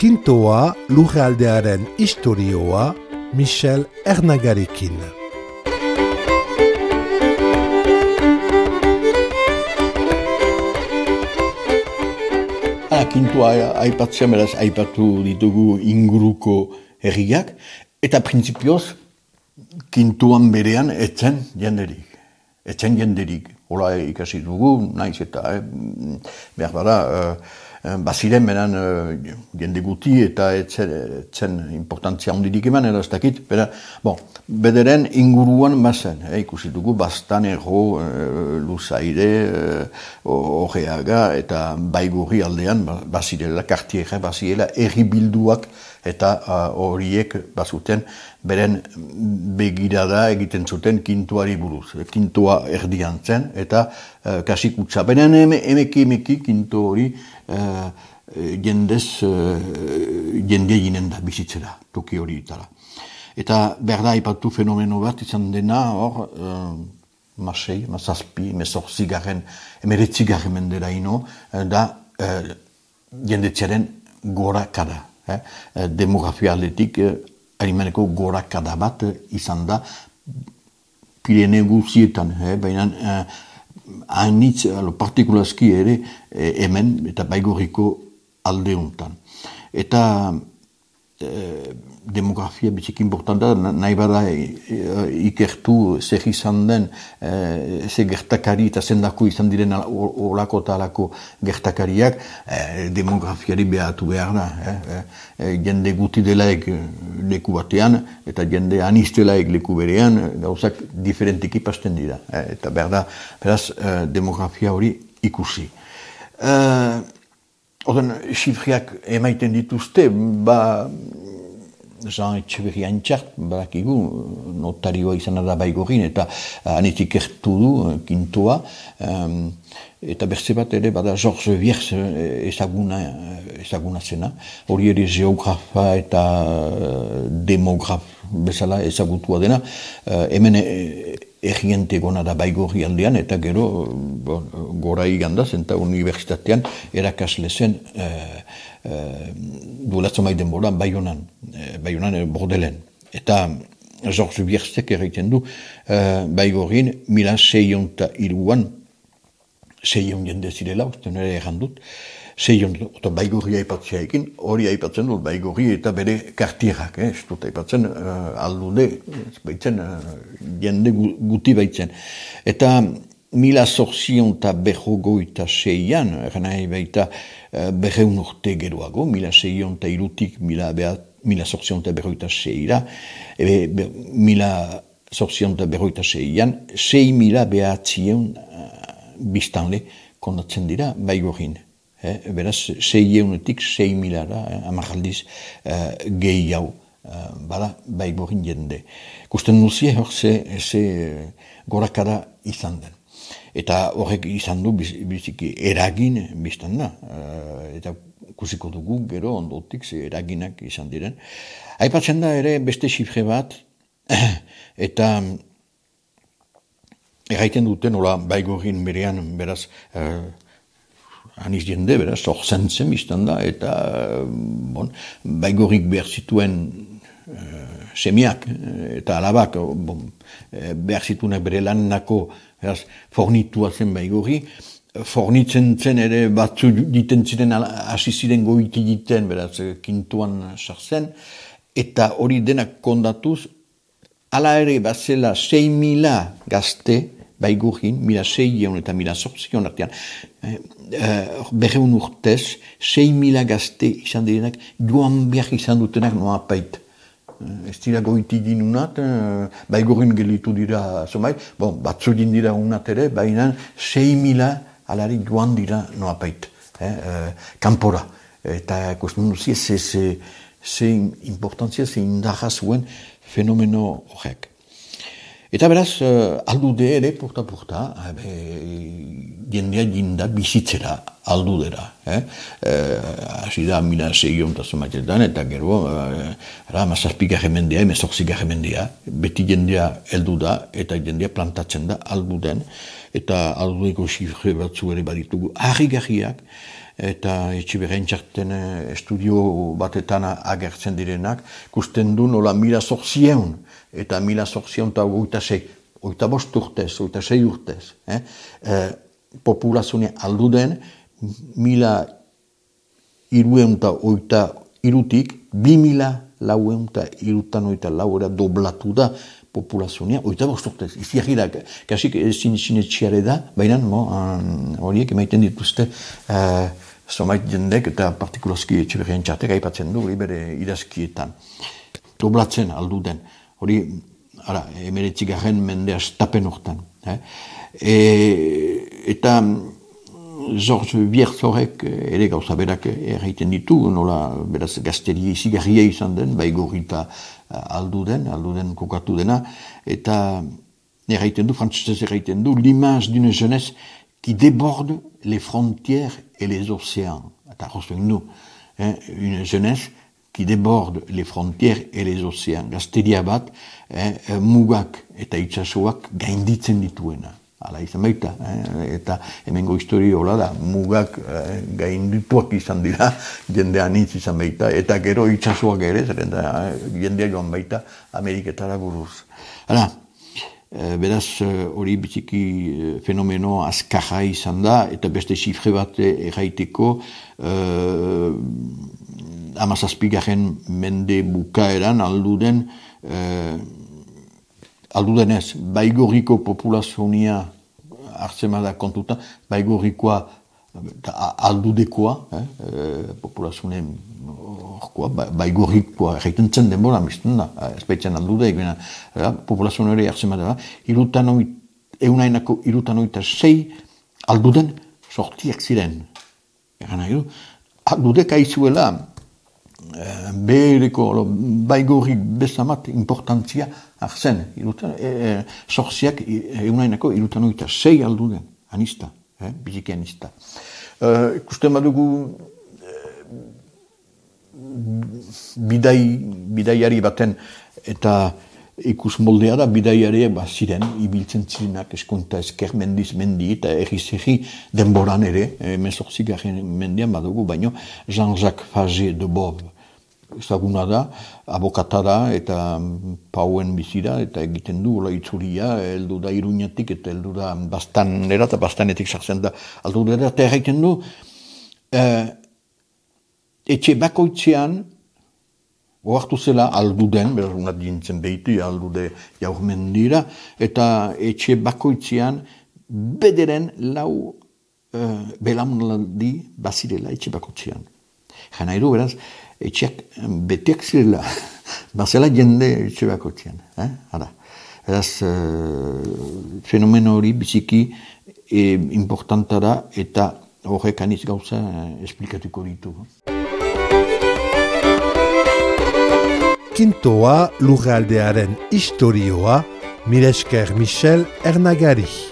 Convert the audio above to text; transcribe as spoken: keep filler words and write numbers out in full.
Kintoa lurraldearen istorioa Michel Ernagarekin. Ah, Kintoa aipatzea, beraz, aipatu ditugu inguruko herriak, eta printzipioz, Kintoan berean etzen jenderik. Etzen jenderik. Hola ikasi dugu, naiz eta, eh, behar bada, eh, baziren beran eh, jende guti eta etzen, etzen importantzia hondirik eman, edo ez dakit, bera, bon, bederen inguruan bazen, eh, ikusi dugu, bastan erro, eh, luzaire, eh, horreaga, eta baigurri aldean, bazirela, kartierra, bazirela, erri bilduak, eta horiek uh, bazuten beren begirada egiten zuten Kintoari buruz. Kintoa erdian zen, eta uh, kasik utza. Beren emeki emeki Kinto hori uh, jendez, uh, jende ginen da bizitzera, toki hori itala. Eta berda aipatu fenomeno bat izan dena, hor, uh, masei, mazazpi, mezortzigarren, emeretzigarren mendera ino, uh, da uh, jendetzearen gora kada. Eh, demografia aldetik eh, arimaneko gorakada bat eh, izan da Pirene guzietan, eh, baina eh, hainitz, partikulazki ere eh, hemen eta baigorriko alde hontan. Eta eh, demografia biziki importanta, nahi bada eh, ikertu zer izan den, eh, ze gertakari eta zendako izan diren olako eta alako gertakariak, eh, demografiari behatu behar da. Eh, eh, jende guti delaek leku batean, eta jende anistelaek leku berean, gauzak diferentiki pasten dira. Eh, eta behar da, beraz, eh, demografia hori ikusi. Eh, Oden, xifriak emaiten dituzte, ba, Jean Etxeberria Antxart, badakigu, notarioa izan da baigorrin, eta anetik ertu du, Kintoa, um, eta berze bat ere, bada Georges Viers ezaguna, ezaguna zena, hori ere geografa eta demograf bezala ezagutua dena, uh, hemen erriente gona da baigorri aldean, eta gero bon, gora igandaz, eta unibertsitatean erakasle zen uh, uh, duelatzo maiden bolan Baionan, uh, Baionan uh, Bordelen. Eta Georges Viersek erraiten du, uh, baigorrin mila seionta iruan, seion jende zirela, uste nire errandut, seion, eta baigorri aipatzea ekin, hori aipatzen dut baigorri eta bere kartierak, eh, ez dut aipatzen uh, aldude, baitzen, uh, jende guti baitzen. Eta mila zorzion eta berrogoita seian, nahi baita uh, berreun urte geroago, mila seion eta irutik mila, mila zorzion eta berroita seira, ebe, be, mila zorzion eta berroita seian, sei mila behatzion uh, biztanle kondatzen dira baigorrin. Eh, beraz, sei eunetik, sei milara, eh, amarraldiz, eh, gehi hau, eh, bada, baigorrin jende. Kusten duzie, hor, ze, ze gorakada izan den. Eta horrek izan du, biziki, eragin biztan da. Eh, eta kusiko dugu, gero, ondotik, ze eraginak izan diren. Aipatzen da ere, beste xifre bat, eta erraiten duten, hola, baigorrin berean, beraz, eh, aniz jende, beraz, zorzen zen biztan da, eta bon, baigorrik behar zituen uh, semiak eta alabak bon, behar zituenak bere lannako beraz, fornitua zen baigorri, fornitzen zen ere batzu diten ziren, hasi ziren goiti diten, beraz, Kintoan sartzen, eta hori denak kondatuz, ala ere bazela sei mila gazte, baigorrin, mila seion eta mila zortzion artean, eh, eh, berreun urtez, sei mila gazte izan direnak, joan behar izan dutenak noa apait. Eh, ez dira goiti dinunat, eh, baigorrin gelitu dira zomait, bon, batzu din dira unat ere, baina sei mila alari joan dira noa apait, eh, eh, kanpora. Eta kosten duzia, ze, ze, ze importantzia, ze indarra zuen fenomeno horrek. Eta beraz, uh, aldude ere, porta-porta, jendea jinda bizitzera aldudera. Hasi eh? da, mila segion eta zomatetan, eta gero, uh, mazazpika jemendea, emezortzika jemendea, beti jendea heldu da, eta jendea plantatzen da alduden, eta aldudeko xifre batzu ere baditugu harri-garriak, eta etxiberen txarten estudio batetan agertzen direnak, kusten du nola mila zortzieun, eta mila zortzion eta oita sei, oita bost urtez, oita sei urtez. Eh? Eh, populazioa aldu den, mila irueun eta oita irutik, bi mila lauen eta irutan oita lauera doblatu da populazioa, oita bost urtez. Izi agirak, kasik sinetxiare da, baina horiek emaiten dituzte eh, zomait jendek eta partikulazki etxeberrien txartek aipatzen du, bere idazkietan. Doblatzen aldu den. Hori, ara, emeretzigarren mendea estapen hortan. Eh? E, eta George Bierzorek ere gauza berak erraiten ditu, nola beraz gazteria izigarria izan den, bai gorrita aldu den, aldu den kokatu dena, eta erraiten du, frantzesez erraiten du, l'image d'une jeunesse qui déborde les frontières et les océans. Eta rozen nu, eh? Une jeunesse qui déborde les frontières et les océans. Gazteria bat, eh, mugak eta itsasoak gainditzen dituena. Hala izan baita, eh, eta hemengo historia hola da, mugak eh, gaindituak izan dira, jendean hitz izan baita, eta gero itsasoak ere, zeren da, jendea joan baita Ameriketara buruz. Hala, eh, beraz hori eh, biziki eh, fenomeno azkarra izan da, eta beste xifre bat erraiteko, eh, amazazpigarren mende bukaeran alduden, eh, aldudenez, baigorriko populazioa hartzema da kontuta, baigorrikoa aldudekoa, eh, populazioa horkoa, baigorrikoa erraiten zen denbora, bizten da, espaitzen aldudeek, eh, populazioa ere hartzema da, eunainako irutanoita sei alduden sortiak ziren. Egan nahi du, aldudek aizuela, bereko baigorrik bezamat importantzia hartzen. E, sortziak eunainako irutanoita sei alduden, anista, eh? biziki anista. Uh, ikusten badugu bidai, bidaiari baten eta ikus moldea da, bidaiari ba, ziren, ibiltzen zirenak eskonta esker mendiz mendi eta erri-zerri denboran ere, emezortzik mendian badugu, baino Jean-Jacques Faget de Bob ezaguna da, abokata da eta pauen bizira eta egiten du, ola itzulia, heldu da Iruñatik eta heldu da Bastanera eta Bastanetik sartzen da aldu dira, eta erraiten du, eh, etxe bakoitzean, ohartu zela alduden, beraz unat dintzen behitu, aldude jaurmendira, eta etxe bakoitzean bederen lau uh, belamunaldi bazirela etxe bakoitzean. Jena iru, beraz, etxeak beteak zirela, bazela jende etxe bakoitzean. Eh? Hara. Beraz, uh, fenomeno hori biziki e, importanta da, eta horrek aniz gauza uh, esplikatuko ditu. Kintoa lurraldearen historioa, mila esker Michel Ernagari.